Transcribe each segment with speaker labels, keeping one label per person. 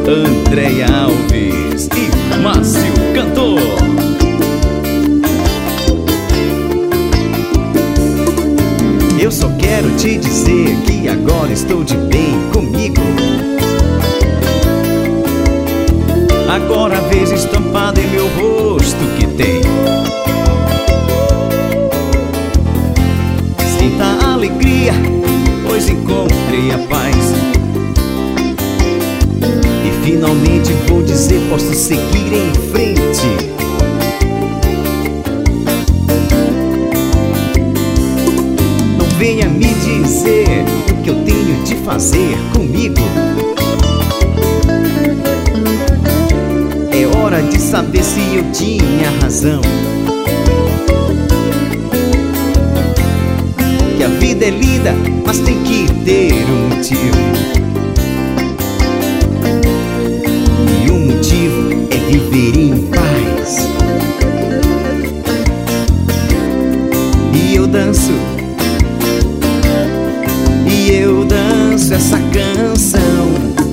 Speaker 1: Andréia Alves e Márcio Cantor. Eu só quero te dizer que agora estou de bem comigo. Agora vejo estampado em meu rosto que tem. Sinta a alegria, pois encontrei a paz. E finalmente vou dizer, posso seguir em frente. Não venha me dizer o que eu tenho de fazer comigo. É hora de saber se eu tinha razão. Que a vida é linda, mas tem que ter um motivo. E o motivo é viver em paz. E eu danço essa canção.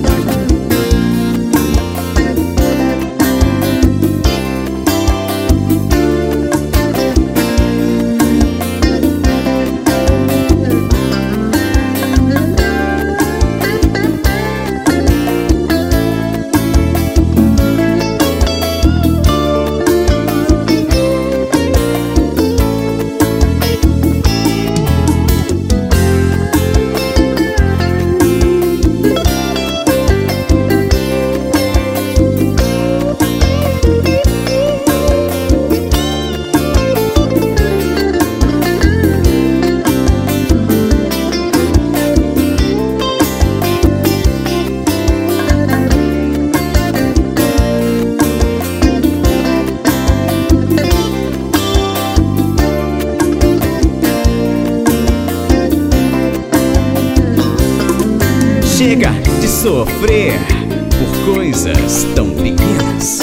Speaker 1: Chega de sofrer por coisas tão pequenas.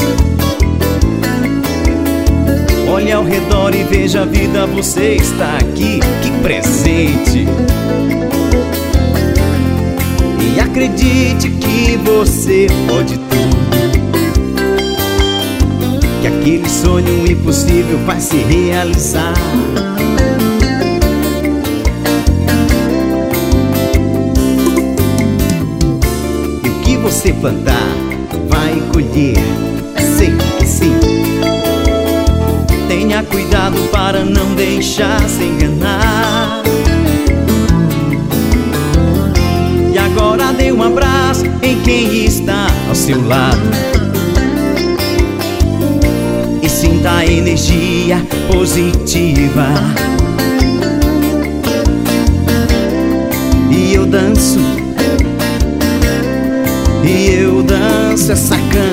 Speaker 1: Olha ao redor e veja a vida, você está aqui, que presente. E acredite que você pode tudo. Que aquele sonho impossível vai se realizar. Você plantar, vai colher, sei que sim. Tenha cuidado para não deixar se enganar. E agora dê um abraço em quem está ao seu lado. E sinta a energia positiva. E eu danço essa canção.